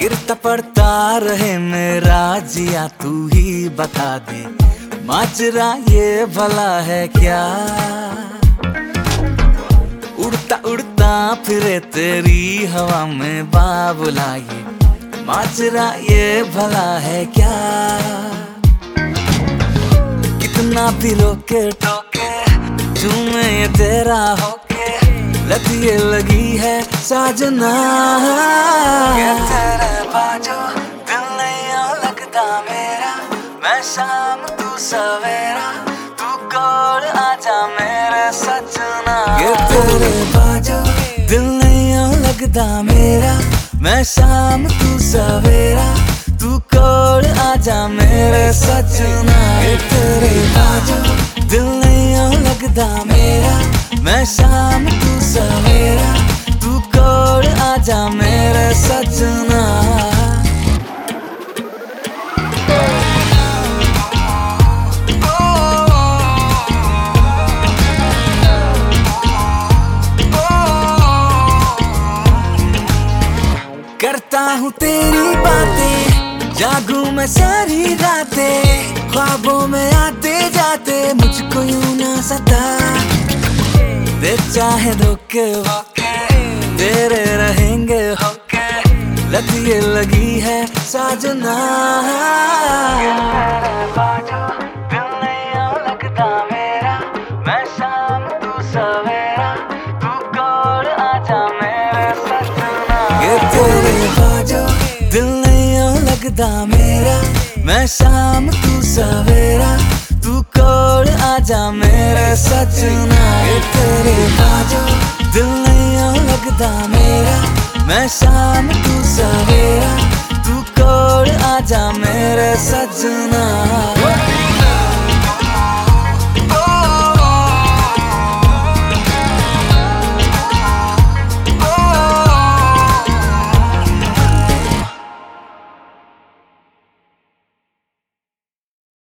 गिरता पड़ता रहे मेरा जिया, तू ही बता दे माजरा ये भला है क्या। उड़ता उड़ता फिरे तेरी हवा में बाबुला, ये माजरा ये भला है क्या। कितना भी रोके टोके झूमे ये तेरा होके, लत ये लगी है साजना। तेरे बाजो दिल नहीं लगता मेरा, मैं शाम तू सवेरा, तू कोल आजा मेरे सजना। ये तेरे बाजो दिल नहीं लगता मेरा, मैं शाम तू सवेरा, तू कोल आजा मेरे सजना। ये तेरे बाजो दिल नहीं लगता मेरा, मैं शाम तू सवेरा, तू कोल आजा मेरे सजना। करता हूँ तेरी बातें, जागूं मैं सारी रातें, ख्वाबों में आते जाते मुझको यूं ना सता। दे चाहे धोखे वोके तेरे रहेंगे होके, लत ये लगी है साजना। दिल नहीं लगता मेरा, मैं शाम तू सवेरा, तू कोल आजा मेरे सजना। ये तेरे बाजो दिल नहीं लगता मेरा, मैं शाम तू सवेरा, तू कोल आजा मेरे सजना। ये तेरे बाजो दिल नहीं लगता मेरा, मैं शाम तू सवेरा, तू कोल आजा मेरे सजना।